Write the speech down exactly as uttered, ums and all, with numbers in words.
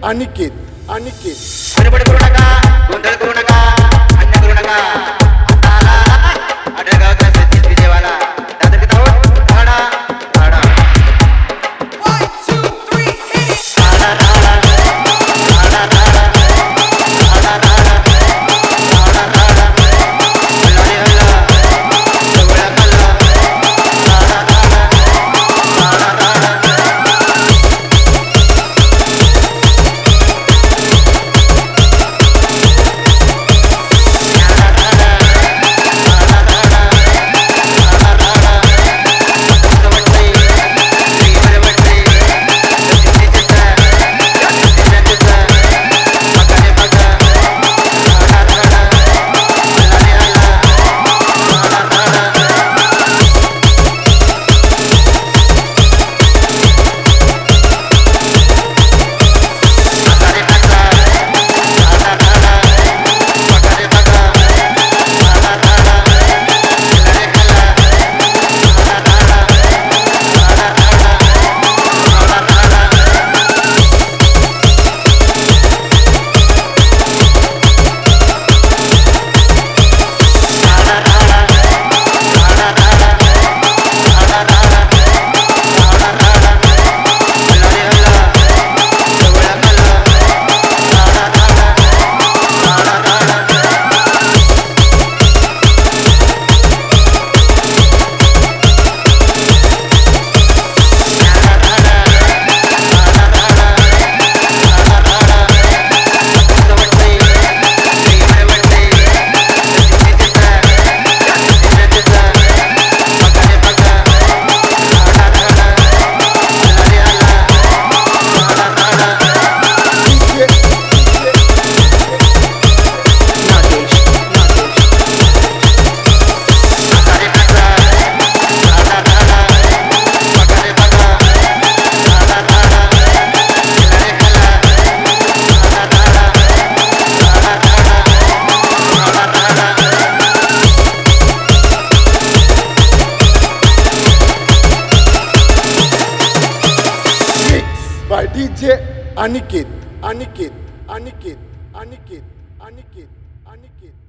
अनिकेत अनिकेत बडबड करू नका, गोंधळ करू नका, अन्य करू नका. आता आला आढळगावचा सतीश विजयवाला. दादा किती आहोत? धाडा धाडा. One, two, three, hit it! धाडा धाडा धाडा धाडा धाडा धाडा धाडा धाडा. हल्ला रे हल्ला, सगळा कल्ला. धाडा धाडा धाडा धाडा. by D J Aniket Aniket Aniket Aniket Aniket Aniket